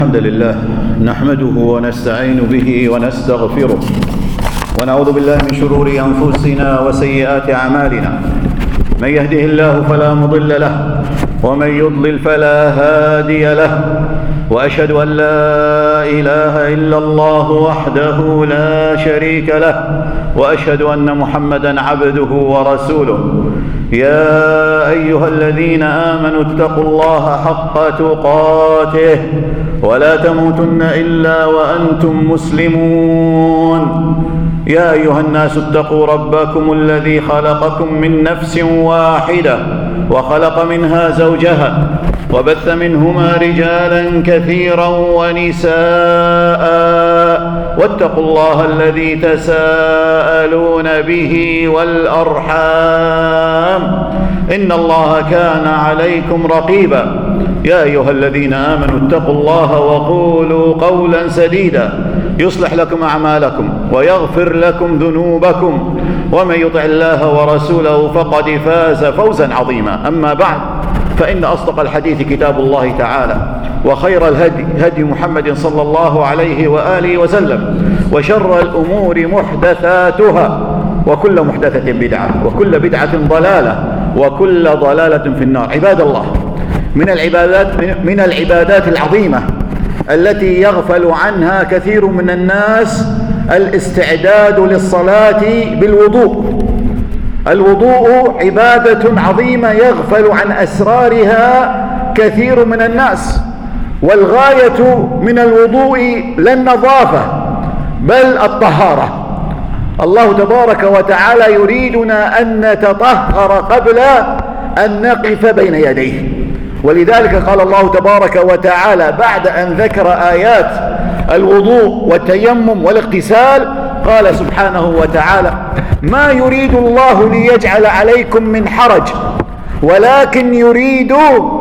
الحمد لله نحمده ونستعين به ونستغفره ونعوذ بالله من شرور أنفسنا وسيئات أعمالنا. من يهده الله فلا مضل له ومن يضلل فلا هادي له، وأشهد أن لا إله إلا الله وحده لا شريك له، وأشهد أن محمدًا عبده ورسوله. يا أيها الذين آمنوا اتقوا الله حق تقاته ولا تموتن إلا وأنتم مسلمون. يا أيها الناس اتقوا ربكم الذي خلقكم من نفس واحدة وخلق منها زوجها وبث منهما رجالا كثيرا ونساء، واتقوا الله الذي تساءلون به والأرحام إن الله كان عليكم رقيبا. يا أيها الذين آمنوا اتقوا الله وقولوا قولا سديدا يصلح لكم أعمالكم ويغفر لكم ذنوبكم، ومن يطع الله ورسوله فقد فاز فوزا عظيما. أما بعد، فإن أصدق الحديث كتاب الله تعالى، وخير الهدي هدي محمد صلى الله عليه وآله وسلم، وشر الأمور محدثاتها، وكل محدثة بدعة، وكل بدعة ضلالة، وكل ضلالة في النار. عباد الله، من العبادات العظيمة التي يغفل عنها كثير من الناس الاستعداد للصلاة بالوضوء. الوضوء عبادة عظيمة يغفل عن أسرارها كثير من الناس، والغاية من الوضوء لا النظافة بل الطهارة. الله تبارك وتعالى يريدنا أن نتطهر قبل أن نقف بين يديه، ولذلك قال الله تبارك وتعالى بعد أن ذكر آيات الوضوء والتيمم والاغتسال، قال سبحانه وتعالى: ما يريد الله ليجعل عليكم من حرج ولكن يريد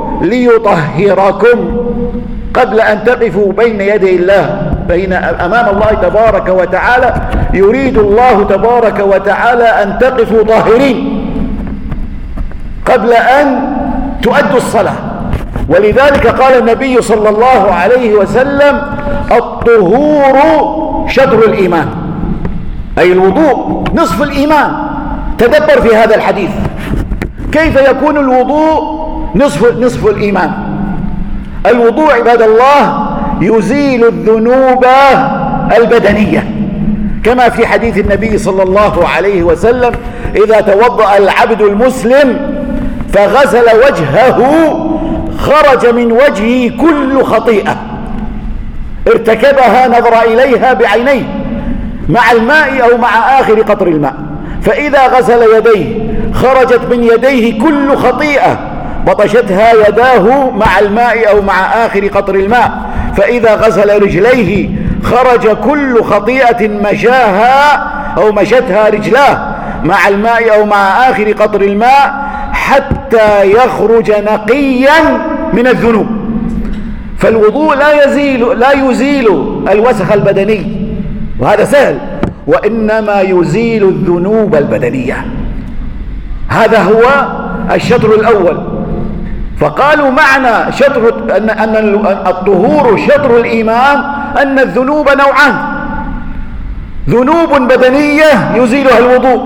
ليطهركم. قبل أن تقفوا بين يدي الله أمام الله تبارك وتعالى يريد الله تبارك وتعالى أن تقفوا طاهرين قبل أن تؤدوا الصلاة. ولذلك قال النبي صلى الله عليه وسلم: الطهور شطر الإيمان، أي الوضوء نصف الإيمان. تدبر في هذا الحديث، كيف يكون الوضوء نصف الإيمان؟ الوضوء عباد الله يزيل الذنوب البدنية، كما في حديث النبي صلى الله عليه وسلم: إذا توضأ العبد المسلم فغسل وجهه خرج من وجهه كل خطيئة ارتكبها نظر إليها بعينيه مع الماء أو مع آخر قطر الماء. فإذا غسل يديه خرجت من يديه كل خطيئة بطشتها يداه مع الماء أو مع آخر قطر الماء. فإذا غسل رجليه خرج كل خطيئة مشاها أو مشتها رجلاه مع الماء أو مع آخر قطر الماء، حتى يخرج نقيا من الذنوب. فالوضوء لا يزيل الوسخ البدني، وهذا سهل، وإنما يزيل الذنوب البدنية. هذا هو الشطر الأول. فقالوا معنى أن الطهور شطر الإيمان أن الذنوب نوعان: ذنوب بدنية يزيلها الوضوء،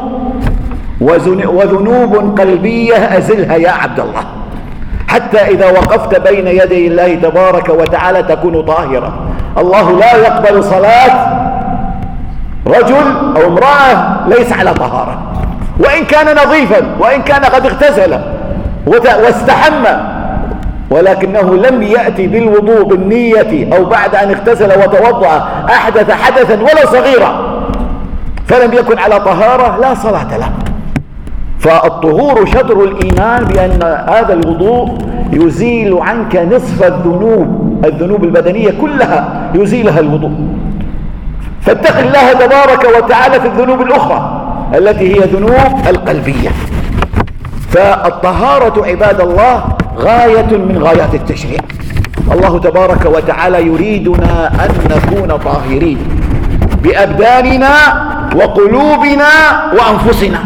وذنوب قلبية أزلها يا عبد الله، حتى إذا وقفت بين يدي الله تبارك وتعالى تكون طاهرا. الله لا يقبل صلاة رجل أو امرأة ليس على طهارة، وإن كان نظيفا، وإن كان قد اغتسل واستحمى، ولكنه لم يأتي بالوضوء بالنية، أو بعد أن اغتسل وتوضأ أحدث حدثا ولا صغيرا فلم يكن على طهارة، لا صلاة له. فالطهور شطر الإيمان، بأن هذا الوضوء يزيل عنك نصف الذنوب البدنية كلها يزيلها الوضوء. فاتق الله تبارك وتعالى في الذنوب الأخرى التي هي ذنوب القلبية. فالطهارة عباد الله غاية من غايات التشريع. الله تبارك وتعالى يريدنا أن نكون طاهرين بأبداننا وقلوبنا وأنفسنا،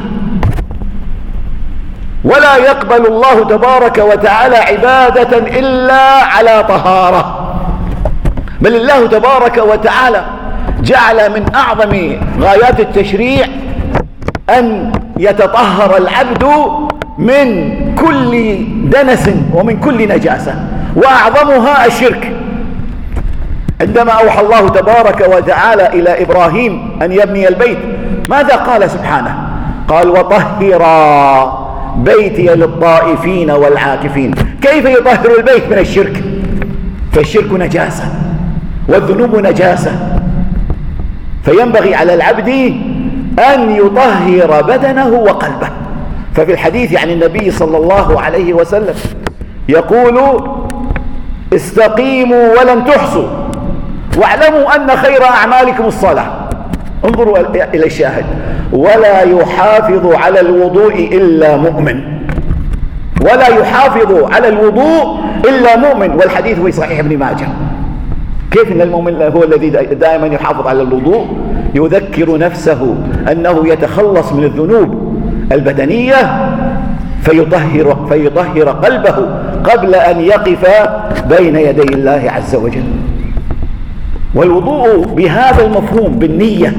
ولا يقبل الله تبارك وتعالى عبادة إلا على طهارة. بل الله تبارك وتعالى جعل من أعظم غايات التشريع أن يتطهر العبد من كل دنس ومن كل نجاسة، وأعظمها الشرك. عندما أوحى الله تبارك وتعالى إلى إبراهيم أن يبني البيت، ماذا قال سبحانه؟ قال: وطهرا بيتي للطائفين والعاكفين. كيف يطهر البيت من الشرك؟ فالشرك نجاسة والذنوب نجاسة، فينبغي على العبد أن يطهر بدنه وقلبه. ففي الحديث عن النبي صلى الله عليه وسلم يقول: استقيموا ولن تحصوا، واعلموا أن خير أعمالكم الصلاة. انظروا إلى الشاهد: ولا يحافظ على الوضوء إلا مؤمن، ولا يحافظ على الوضوء إلا مؤمن. والحديث في صحيح ابن ماجه. كيف أن المؤمن هو الذي دائما يحافظ على الوضوء؟ يذكر نفسه أنه يتخلص من الذنوب البدنية فيطهر قلبه قبل أن يقف بين يدي الله عز وجل. والوضوء بهذا المفهوم بالنية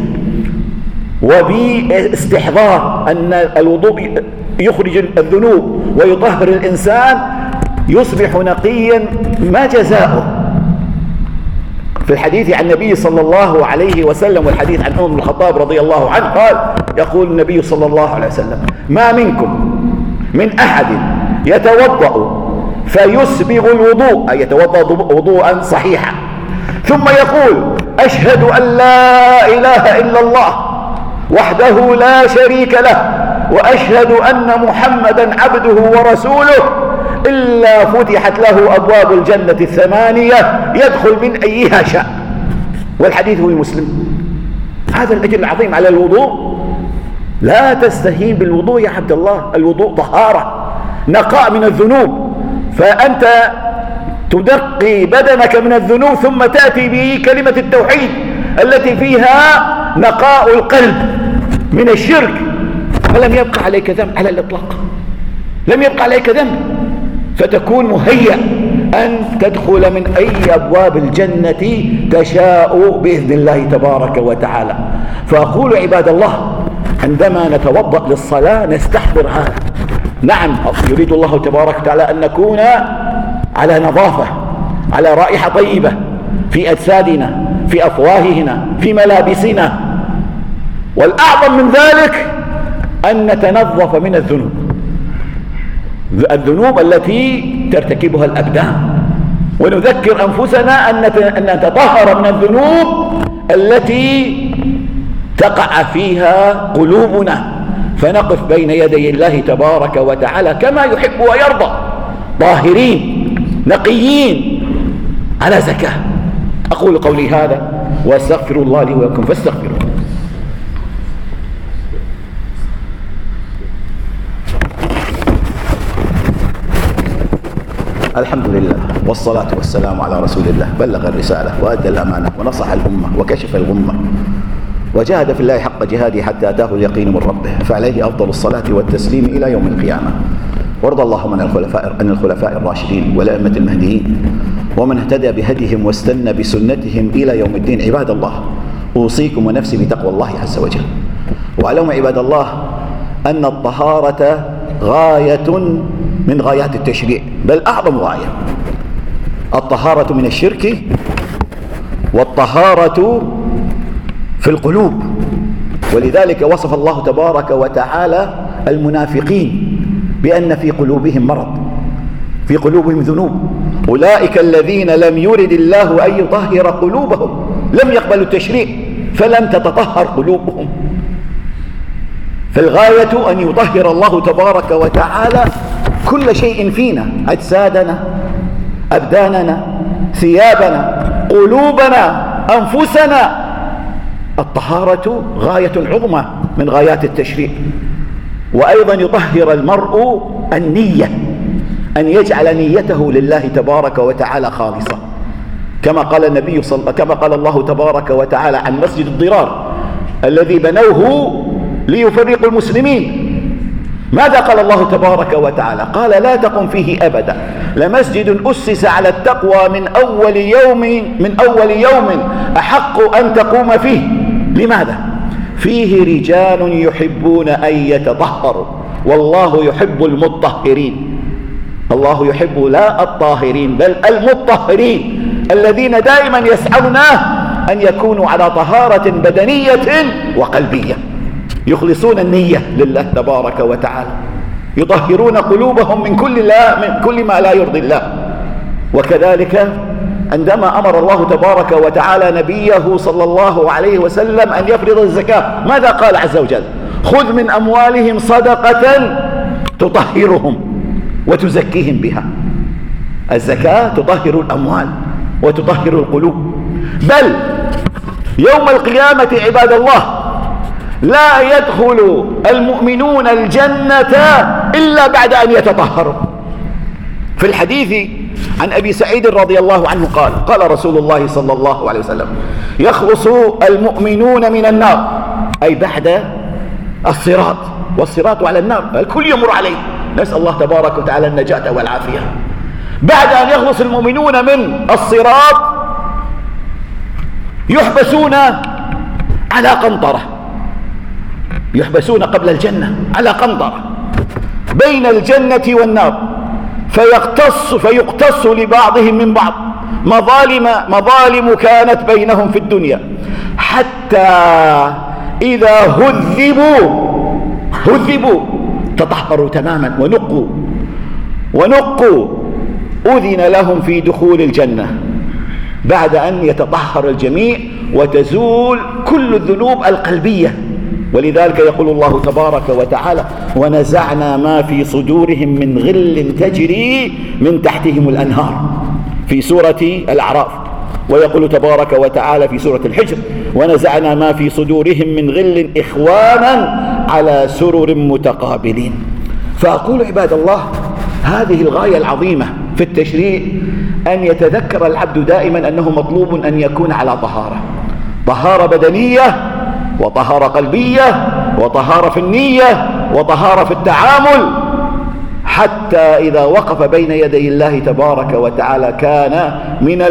وباستحضار أن الوضوء يخرج الذنوب ويطهر الإنسان، يصبح نقيا. ما جزاؤه؟ في الحديث عن النبي صلى الله عليه وسلم، والحديث عن عمر بن الخطاب رضي الله عنه قال: يقول النبي صلى الله عليه وسلم: ما منكم من أحد يتوضأ فيسبغ الوضوء، أي يتوضأ وضوءا صحيحا، ثم يقول: أشهد أن لا إله إلا الله وحده لا شريك له وأشهد أن محمدا عبده ورسوله، إلا فتحت له أبواب الجنة الثمانية يدخل من أيها شاء. والحديث هو مسلم. هذا الأجر العظيم على الوضوء. لا تستهين بالوضوء يا عبد الله. الوضوء طهارة، نقاء من الذنوب. فأنت تنقي بدنك من الذنوب ثم تأتي بكلمة التوحيد التي فيها نقاء القلب من الشرك، فلم يبقى عليك ذنب على الإطلاق، لم يبقى عليك ذنب، فتكون مهيأ أن تدخل من أي أبواب الجنة تشاء بإذن الله تبارك وتعالى. فأقول عباد الله، عندما نتوضأ للصلاة نستحضر هذا. نعم، يريد الله تبارك وتعالى أن نكون على نظافة، على رائحة طيبة في أجسادنا، في أفواهنا، في ملابسنا. والأعظم من ذلك أن نتنظف من الذنوب، الذنوب التي ترتكبها الأبدان، ونذكر أنفسنا أن نتطهر من الذنوب التي تقع فيها قلوبنا، فنقف بين يدي الله تبارك وتعالى كما يحب ويرضى، طاهرين نقيين على زكاة. أقول قولي هذا وأستغفر الله لي ولكم فاستغفروه. الحمد لله والصلاة والسلام على رسول الله، بلغ الرسالة وأدى الأمانة ونصح الأمة وكشف الغمة وجاهد في الله حق جهاده حتى أتاه اليقين من ربه، فعليه أفضل الصلاة والتسليم إلى يوم القيامة. وارض اللهم عن الخلفاء الراشدين والأئمة المهديين ومن اهتدى بهديهم واستنى بسنتهم إلى يوم الدين. عباد الله، أوصيكم ونفسي بتقوى الله عز وجل. واعلموا عباد الله أن الطهارة غاية من غايات التشريع، بل أعظم غاية. الطهارة من الشرك، والطهارة في القلوب. ولذلك وصف الله تبارك وتعالى المنافقين بأن في قلوبهم مرض، في قلوبهم ذنوب. أولئك الذين لم يرد الله أن يطهر قلوبهم، لم يقبلوا التشريع فلم تتطهر قلوبهم. فالغاية أن يطهر الله تبارك وتعالى كل شيء فينا، أجسادنا، أبداننا، ثيابنا، قلوبنا، أنفسنا. الطهارة غاية عظمى من غايات التشريع. وأيضا يطهر المرء النية، أن يجعل نيته لله تبارك وتعالى خالصة، كما قال الله تبارك وتعالى عن مسجد الضرار الذي بنوه ليفرقوا المسلمين. ماذا قال الله تبارك وتعالى؟ قال: لا تقم فيه أبدا لمسجد أسس على التقوى من أول يوم أحق أن تقوم فيه. لماذا؟ فيه رجال يحبون أن يتطهروا، والله يحب المطهرين. الله يحب لا الطاهرين بل المطهرين الذين دائما يسعون أن يكونوا على طهارة بدنية وقلبية، يخلصون النية لله تبارك وتعالى، يطهرون قلوبهم من كل ما لا يرضي الله. وكذلك عندما أمر الله تبارك وتعالى نبيه صلى الله عليه وسلم أن يفرض الزكاة، ماذا قال عز وجل؟ خذ من أموالهم صدقة تطهرهم وتزكيهم بها. الزكاة تطهر الأموال وتطهر القلوب. بل يوم القيامة عباد الله لا يدخل المؤمنون الجنة إلا بعد أن يتطهروا. في الحديث عن أبي سعيد رضي الله عنه قال رسول الله صلى الله عليه وسلم: يخلص المؤمنون من النار، أي بعد الصراط، والصراط على النار الكل يمر عليه، نسأل الله تبارك وتعالى النجاة والعافية. بعد أن يخلص المؤمنون من الصراط يحبسون على قنطرة، يحبسون قبل الجنة على قنطرة بين الجنة والنار، فيقتص لبعضهم من بعض مظالم كانت بينهم في الدنيا، حتى إذا هذبوا تطهروا تماما ونقوا أذن لهم في دخول الجنة بعد أن يتطهر الجميع وتزول كل الذنوب القلبية. ولذلك يقول الله تبارك وتعالى: ونزعنا ما في صدورهم من غل تجري من تحتهم الأنهار، في سورة الأعراف. ويقول تبارك وتعالى في سورة الحجر: ونزعنا ما في صدورهم من غل إخوانا على سرر متقابلين. فأقول عباد الله، هذه الغاية العظيمة في التشريع، أن يتذكر العبد دائما أنه مطلوب أن يكون على طهارة بدنية، وطهارة قلبية، وطهارة في النية، وطهارة في التعامل، حتى إذا وقف بين يدي الله تبارك وتعالى كان من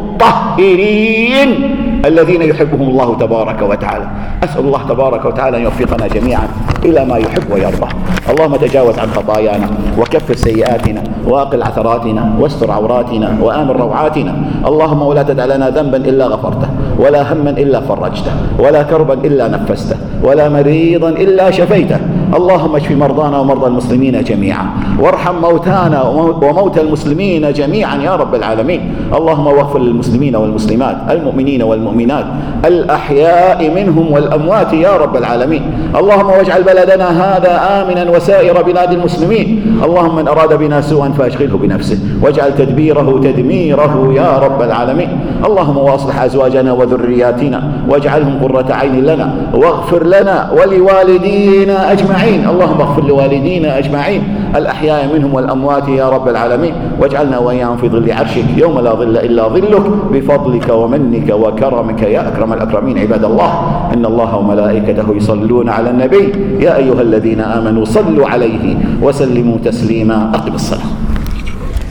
المطهرين الذين يحبهم الله تبارك وتعالى. أسأل الله تبارك وتعالى أن يوفقنا جميعا إلى ما يحب ويرضى. اللهم تجاوز عن خطايانا، وكفر سيئاتنا، وأقل عثراتنا، واستر عوراتنا، وآمن روعاتنا. اللهم ولا تدع لنا ذنبا إلا غفرته، ولا هما إلا فرجته، ولا كربا إلا نفسته، ولا مريضا إلا شفيته. اللهم اشف مرضانا ومرضى المسلمين جميعا، وارحم موتانا وموتى المسلمين جميعا يا رب العالمين. اللهم واغفر للمسلمين والمسلمات، المؤمنين والمؤمنات، الأحياء منهم والأموات يا رب العالمين. اللهم واجعل بلدنا هذا آمنا وسائر بلاد المسلمين. اللهم من أراد بنا سوءا فاشغله بنفسه، واجعل تدبيره تدميره يا رب العالمين. اللهم واصلح أزواجنا وذرياتنا، واجعلهم قرة عين لنا، واغفر لنا ولوالدينا أجمعين. اللهم اغفر لوالدينا أجمعين الأحياء منهم والأموات يا رب العالمين، واجعلنا وإياهم في ظل عرشك يوم لا ظل إلا ظلك، بفضلك ومنك وكرمك يا أكرم الأكرمين. عباد الله، إن الله وملائكته يصلون على النبي، يا أيها الذين آمنوا صلوا عليه وسلموا تسليما. أقم الصلاة.